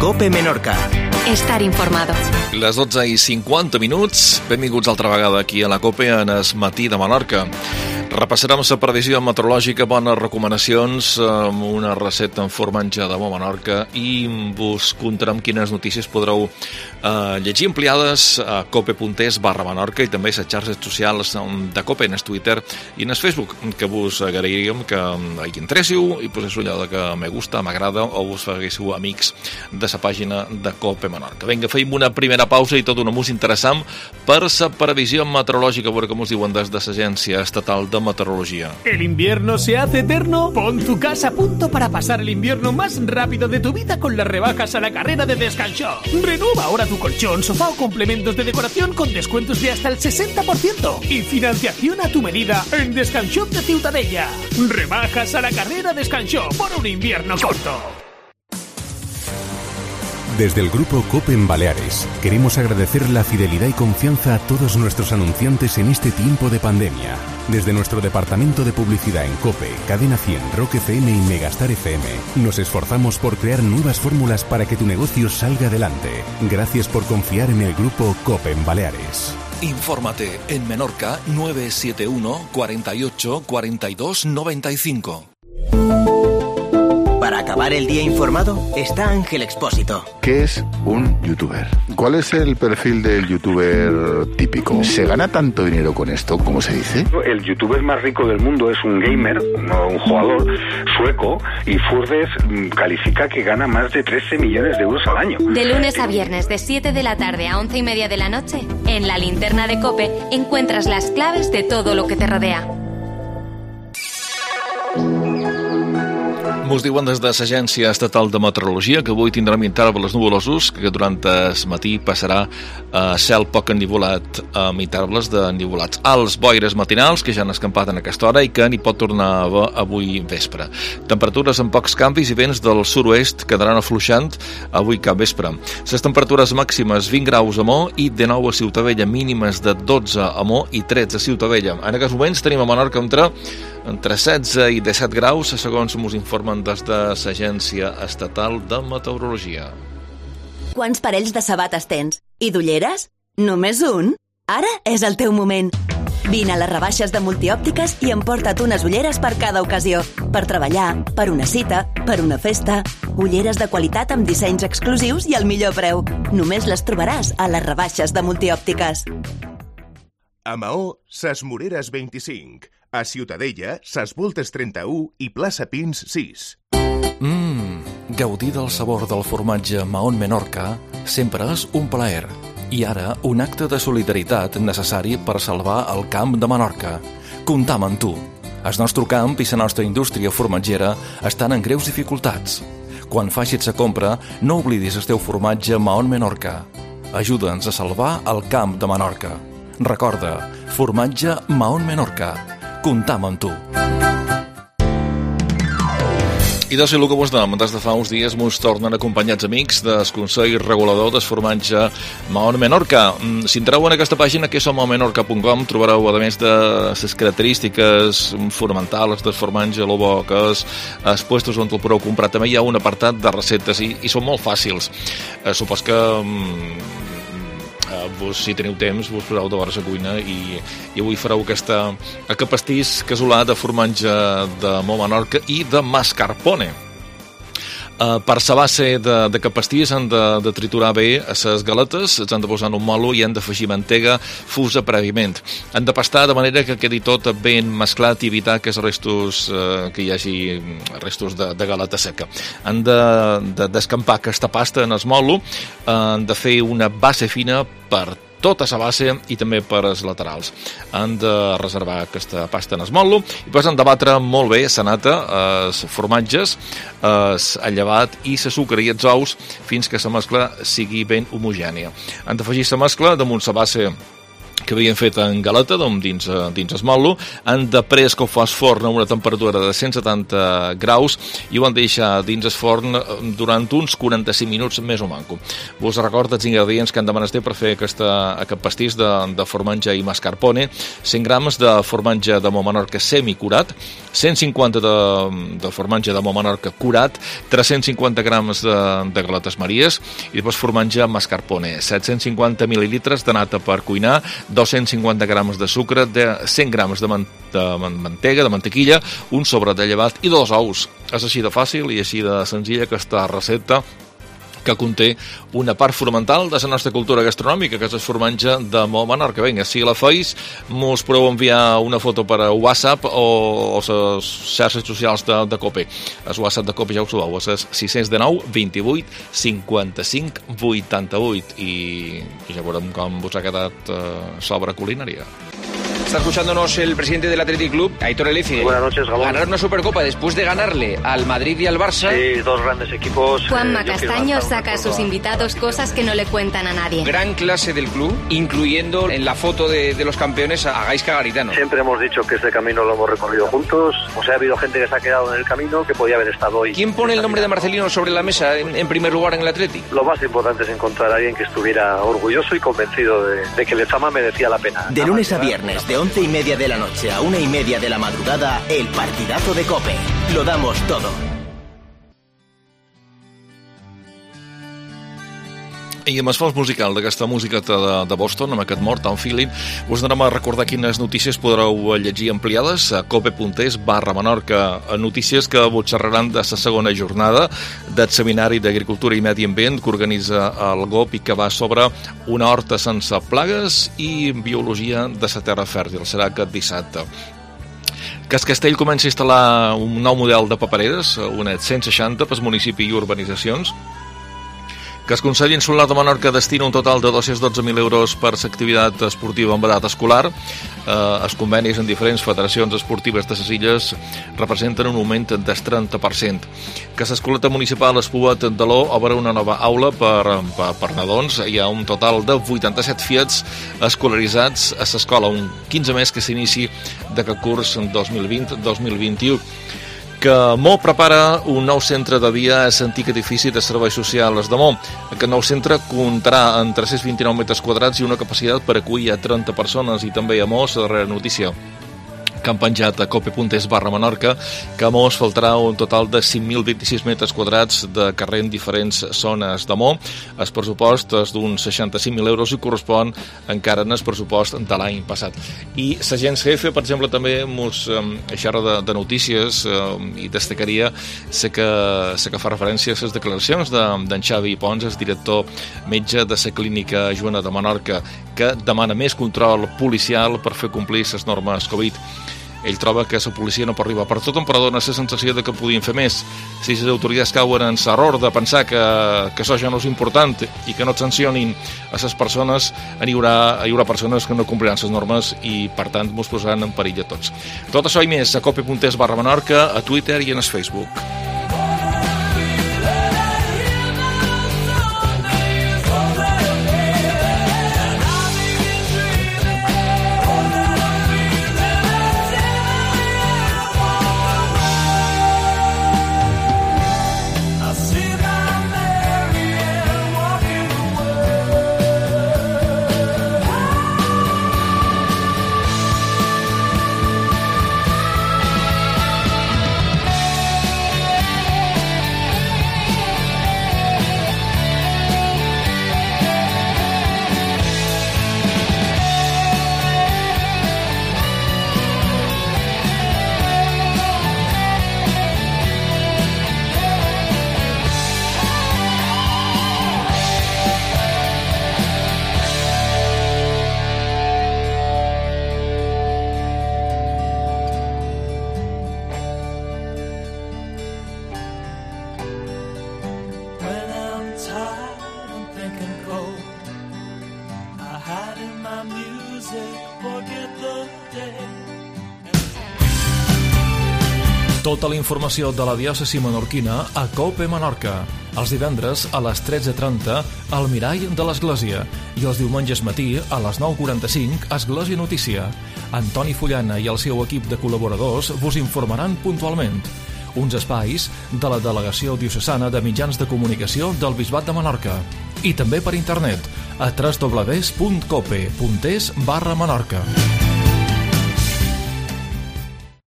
COPE Menorca. Estar informado. Les 12:50, benvinguts altra vegada aquí a la COPE en el matí de Menorca. Repassarem la previsió meteorològica, bones recomanacions, una recepta en formatge de Menorca i vos contarem quines notícies podreu llegir ampliades a cope.es/Menorca i també a les xarxes socials de COPE, en el Twitter i en el Facebook, que vos agrairíem que hi entréssiu i poséssiu allò de que me gusta, m'agrada o vos faguéssiu amics de la pàgina de COPE Menorca. Vinga, feim una primera pausa i tot una música interessant per la previsió meteorològica, a veure com us diuen des de l'Agència Estatal de Meteorología. ¿El invierno se hace eterno? Pon tu casa a punto para pasar el invierno más rápido de tu vida con las rebajas a la carrera de Descanshop. Renueva ahora tu colchón, sofá o complementos de decoración con descuentos de hasta el 60% y financiación a tu medida en Descanshop de Ciutadella. Rebajas a la carrera Descanshop por un invierno corto. Desde el Grupo COPE en Baleares, queremos agradecer la fidelidad y confianza a todos nuestros anunciantes en este tiempo de pandemia. Desde nuestro departamento de publicidad en COPE, Cadena 100, Rock FM y Megastar FM, nos esforzamos por crear nuevas fórmulas para que tu negocio salga adelante. Gracias por confiar en el Grupo COPE en Baleares. Infórmate en Menorca 971 48 42 95. Para acabar el día informado está Ángel Expósito. ¿Qué es un youtuber? ¿Cuál es el perfil del youtuber típico? ¿Se gana tanto dinero con esto, como se dice? El youtuber más rico del mundo es un gamer, no un jugador sueco, y Forbes califica que gana más de 13 millones de euros al año. De lunes a viernes, de 7 de la tarde a 11:30 de la noche, en la linterna de COPE encuentras las claves de todo lo que te rodea. Mos diuen des de l'Agència Estatal de Meteorologia que avui tindrem intervals nuvolosos, que durant el matí passarà cel poc ennivolat amb intervals d'ennivolats. Alts boires matinals, que ja han escampat en aquesta hora i que n'hi pot tornar a haver avui vespre. Temperatures amb pocs canvis i vents del sud-oest quedaran afluixant avui cap vespre. Les temperatures màximes 20 graus a Mo i de 9 a Ciutadella, mínimes de 12 a Mo i 13 a Ciutadella. En aquests moments tenim a Menorca entre 16 i 17 graus, segons ens informen des de l'Agència Estatal de Meteorologia. Quants parells de sabates tens? I d'ulleres? Només un? Ara és el teu moment. Vine a les rebaixes de Multiòptiques i emporta't unes ulleres per cada ocasió. Per treballar, per una cita, per una festa. Ulleres de qualitat amb dissenys exclusius i al millor preu. Només les trobaràs a les rebaixes de Multiòptiques. A Maó, Ses Moreres 25. A Ciutadella, Ses Voltes 31 i Plaça Pins 6. Gaudir del sabor del formatge Mahón Menorca sempre és un plaer. I ara, un acte de solidaritat necessari per salvar el camp de Menorca. Comptam amb tu. El nostre camp i la nostra indústria formatgera estan en greus dificultats. Quan facis la compra, no oblidis el teu formatge Mahón Menorca. Ajuda'ns a salvar el camp de Menorca. Recorda, formatge Mahón Menorca. Comptam amb tu. I doncs, el que vos dèiem, des de fa uns dies mos tornen acompanyats amics del Consell Regulador del Formatge Mahón Menorca. Si entreu en aquesta pàgina, que és mahonmenorca.com, trobareu, a més de les característiques fonamentals del formatge, el bo que és, els puestos on el podeu comprar. També hi ha un apartat de receptes i són molt fàcils. Supos que si teniu temps, vos poseu de vora la cuina i avui fareu aquest pastís casolà de formatge de Menorca i de mascarpone. Per la base d'aquest pastís han de triturar bé les galetes, els han de posar en un molo i han d'afegir mantega fusa prèviament. Han de pastar de manera que quedi tot ben mesclat i evitar que hi hagi restos de galeta seca. Han de descampar aquesta pasta en el molo, han de fer una base fina per tota la base i també per als laterals. Han de reservar aquesta pasta en el molo i després han de batre molt bé la nata, els formatges, el llevat i la sucre i els ous fins que la mescla sigui ben homogènia. Han d'afegir la mescla damunt la base que havien fet en galeta, dins esmol-lo, han després que ho fas forn a una temperatura de 170 graus i ho han de deixar dins el forn durant uns 45 minuts més o manco. Vos recordo els ingredients que han de menester per fer aquest pastís de formatge i mascarpone: 100 grams de formatge de Montmenorca semicurat, 150 de formatge de Montmenorca curat, 350 grams de galetes Maries i després formatge mascarpone, 750 mil·lilitres de nata per cuinar, 250 grams de sucre, 100 grams de mantega, de mantequilla, un sobre de llevat i 2 ous. És així de fàcil i així de senzilla aquesta recepta que conté una part fonamental de la nostra cultura gastronòmica, que és el formatge de Montmenorca. Vinga, si la feis, mos podeu enviar una foto per a WhatsApp o les xarxes socials de COPE. El WhatsApp de COPE ja ho sabeu, és 619 28 55 88 i ja veurem com vos ha quedat l'obra culinària. Está escuchándonos el presidente del Athletic Club, Aitor Elefide. Buenas noches, Gabón. Ganar una Supercopa después de ganarle al Madrid y al Barça. Sí, dos grandes equipos. Juanma Castaño saca a sus invitados cosas que no le cuentan a nadie. Gran clase del club, incluyendo en la foto de los campeones a Gaizka Garitano. Siempre hemos dicho que este camino lo hemos recorrido juntos. O sea, ha habido gente que se ha quedado en el camino que podía haber estado hoy. ¿Quién pone el nombre de Marcelino sobre la mesa en primer lugar en el Athletic? Lo más importante es encontrar a alguien que estuviera orgulloso y convencido de que Lezama merecía la pena. De lunes a viernes, de 11:30 de la noche a 1:30 de la madrugada, el partidazo de COPE. Lo damos todo. I amb el fons musical d'aquesta música de Boston, amb aquest Mortal Feeling, us anem a recordar quines notícies podreu llegir ampliades a cope.es/Menorca, notícies que vos xerraran de la segona jornada del Seminari d'Agricultura i Medi Ambient que organitza el GOP i que va sobre una horta sense plagues i biologia de la terra fèrtil. Serà aquest dissabte. Que el Castell comença a instal·lar un nou model de papereres, unes 160 per municipi i urbanitzacions. Que el Consell Insular de Menorca destina un total de 212.000 euros per l'activitat esportiva en edat escolar. Els convenis en diferents federacions esportives de les illes representen un augment del 30%. Que l'escoleta municipal Espluet d'Aló obre una nova aula per nadons. Hi ha un total de 87 fiets escolaritzats a l'escola, un 15 més que s'inici d'aquest curs 2020-2021. Que Mo prepara un nou centre de dia a l'antic edifici de serveis socials de Mo. Aquest nou centre comptarà amb 329 metres quadrats i una capacitat per acollir a 30 persones. I també a Mo, la darrera notícia que han penjat a cope.es/Menorca, que a Mo es faltarà un total de 5.026 metres quadrats de carrer en diferents zones de Mo. El pressupost és d'uns 65.000 euros i correspon encara en el pressupost de l'any passat. I l'agència Jefe, per exemple, també mos xerra de notícies i destacaria que fa referència a les declaracions d'en Xavi Pons, el director metge de la clínica Joana de Menorca, que demana més control policial per fer complir les normes Covid. Ell troba que la policia no pot arribar per tot, però dona la sensació de que podien fer més. Si les autoritats cauen en l'error de pensar que això ja no és important i que no et sancionin a les persones, hi haurà persones que no compliran les normes i, per tant, ens posaran en perill a tots. Tot això i més a cope.es/Menorca, a Twitter i en el Facebook. Tota la informació de la diòcesi menorquina a COPE Menorca. Els divendres a les 13:30 al Mirall de l'Església i els diumenges matí a les 9:45 Església Notícia. Antoni Fullana i el seu equip de col·laboradors vos informaran puntualment. Uns espais de la Delegació Diocesana de Mitjans de Comunicació del Bisbat de Menorca. I també per internet a www.cope.es/Menorca.